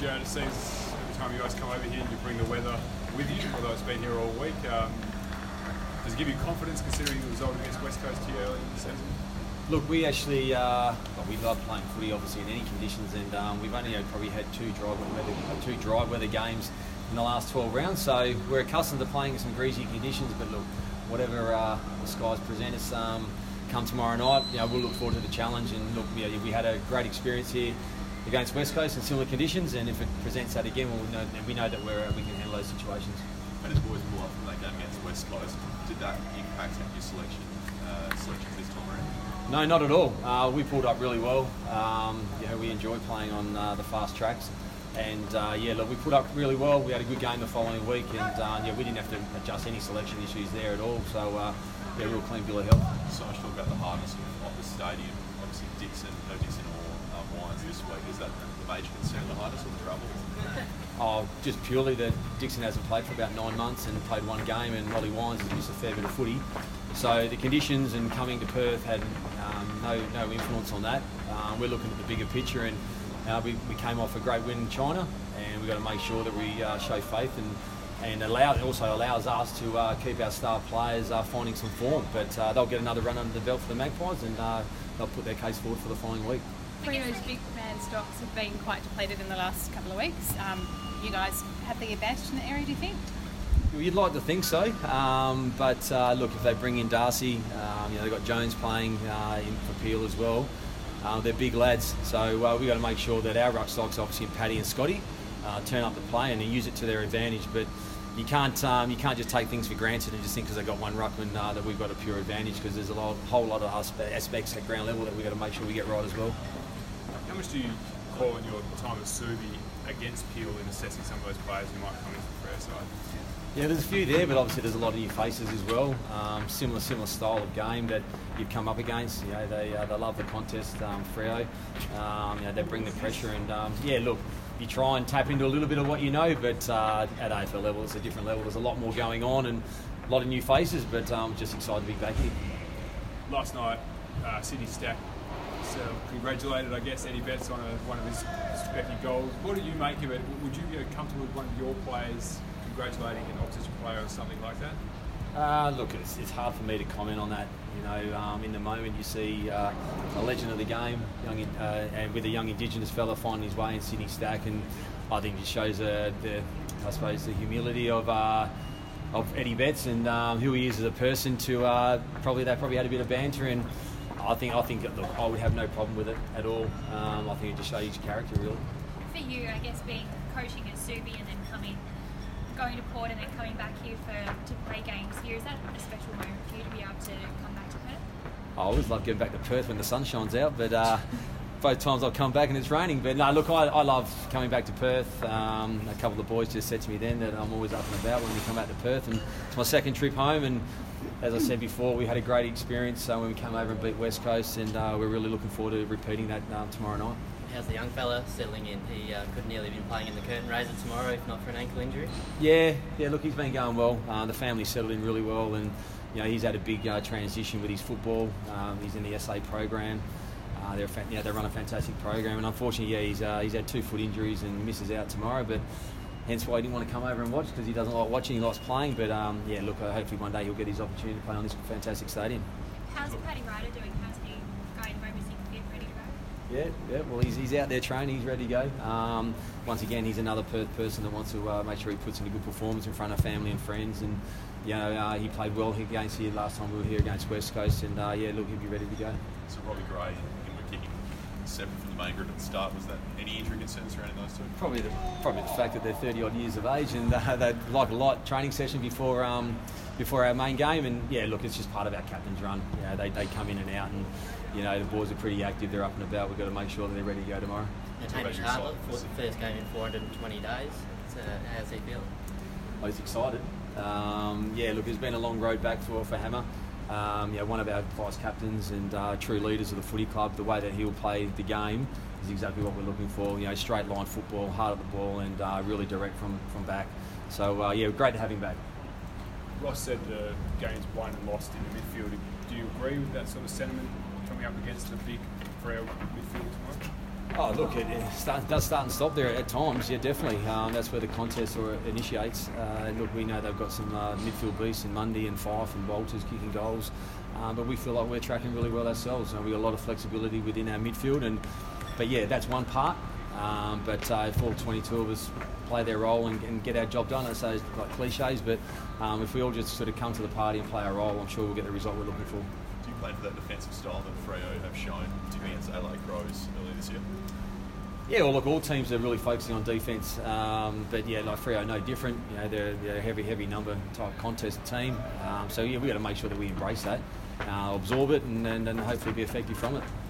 Jared, it seems every time you guys come over here, you bring the weather with you, although it's been here all week. Does it give you confidence considering the result against West Coast here early in the season? Look, we actually we love playing footy, obviously, in any conditions, and we've only probably had two dry weather games in the last 12 rounds, so we're accustomed to playing in some greasy conditions. But look, whatever the skies present us come tomorrow night, we'll look forward to the challenge. And look, we had a great experience here against West Coast in similar conditions, and if it presents that again, we know that we can handle those situations. And as boys pull up from that game against West Coast, did that impact your selections this time around? No, not at all. We pulled up really well. We enjoy playing on the fast tracks, and look, we pulled up really well. We had a good game the following week, and we didn't have to adjust any selection issues there at all. So real clean bill of health. So much talk about the hardness of the stadium. Obviously, no Dixon or Wines this week. Is that the major concern, the hardness or the trouble? Just purely that Dixon hasn't played for about 9 months and played one game, and Ollie Wines has missed a fair bit of footy. So the conditions and coming to Perth had no influence on that. We're looking at the bigger picture, and we came off a great win in China, and we've got to make sure that we show faith and also allows us to keep our star players finding some form. But they'll get another run under the belt for the Magpies, and they'll put their case forward for the following week. Freo's big man stocks have been quite depleted in the last couple of weeks. You guys have the advantage in the area, do you think? You'd like to think so, but look, if they bring in Darcy, they've got Jones playing in for Peel as well. They're big lads, so we've got to make sure that our ruck stocks, obviously Paddy and Scotty, turn up the play and use it to their advantage. But you can't just take things for granted and just think because they've got one ruckman that we've got a pure advantage, because there's whole lot of aspects at ground level that we've got to make sure we get right as well. How much do you call in your time at Subi against Peel in assessing some of those players who might come into the Freo side? Yeah, there's a few there, but obviously there's a lot of new faces as well. Similar style of game that you've come up against. They love the contest, Freo. They bring the pressure, and look, you try and tap into a little bit of what you know, but at AFL level it's a different level. There's a lot more going on and a lot of new faces, but just excited to be back here. Last night, Sydney Stack congratulated, I guess, Eddie Betts on one of his speccy goals. What did you make of it? Would you be comfortable with one of your players congratulating an opposition player or something like that? Look, it's hard for me to comment on that. In the moment you see a legend of the game, and with a young Indigenous fella finding his way in Sydney Stack, and I think it shows the humility of Eddie Betts and who he is as a person. They probably had a bit of banter, and I think look, I would have no problem with it at all. I think it just shows his character, really. For you, I guess, being coaching at Subi and then going to Port and then coming back here to play games here, is that a special moment for you to be able to come back to Perth? I always love getting back to Perth when the sun shines out, but both times I've come back and it's raining. But no, look, I love coming back to Perth. A couple of the boys just said to me then that I'm always up and about when we come back to Perth, and it's my second trip home, and as I said before, we had a great experience when we came over and beat West Coast, and we're really looking forward to repeating that tomorrow night. How's the young fella settling in? He could nearly been playing in the curtain raiser tomorrow if not for an ankle injury. Yeah. Look, he's been going well. The family's settled in really well, and he's had a big transition with his football. He's in the SA program. They run a fantastic program, and unfortunately, he's had 2 foot injuries and misses out tomorrow. But hence why he didn't want to come over and watch, because he doesn't like watching. He likes playing. But look, hopefully one day he'll get his opportunity to play on this fantastic stadium. How's Paddy Ryder doing? How's he going home? Is he fit, ready to go? Yeah. Well, he's out there training. He's ready to go. Once again, he's another Perth person that wants to make sure he puts in a good performance in front of family and friends. And he played well against here last time we were here against West Coast. And look, he'll be ready to go. So Robbie Gray and we're kicking 7 from the main group at the start. Was that any injury concerns surrounding those two? Probably the fact that they're 30 odd years of age, and they'd like a light training session before our main game. And look, it's just part of our captain's run. They come in and out, and the boys are pretty active. They're up and about. We've got to make sure that they're ready to go tomorrow. And Hamish Hartlett for the first game in 420 days. How's he feeling? Oh, he's excited. Look, it's been a long road back for Hammer. One of our vice captains and true leaders of the footy club. The way that he'll play the game is exactly what we're looking for. Straight line football, hard at the ball, and really direct from back. So great to have him back. Ross said the game's won and lost in the midfield. Do you agree with that sort of sentiment coming up against the big Freo midfield tomorrow? Oh, look, it does start and stop there at times. Yeah, definitely. That's where the contest initiates. Look, we know they've got some midfield beasts in Mundy and Fife and Walters kicking goals, but we feel like we're tracking really well ourselves. We've got a lot of flexibility within our midfield, but yeah, that's one part. But if all 22 of us play their role and get our job done, I say it's like cliches, but if we all just sort of come to the party and play our role, I'm sure we'll get the result we're looking for. Do you play for that defensive style that Freo have shown, particularly against Adelaide Crows earlier this year? Yeah, well, look, all teams are really focusing on defence, but yeah, like Freo, no different. You know, they're a heavy number type contest team. So yeah, we've got to make sure that we embrace that, absorb it, and hopefully be effective from it.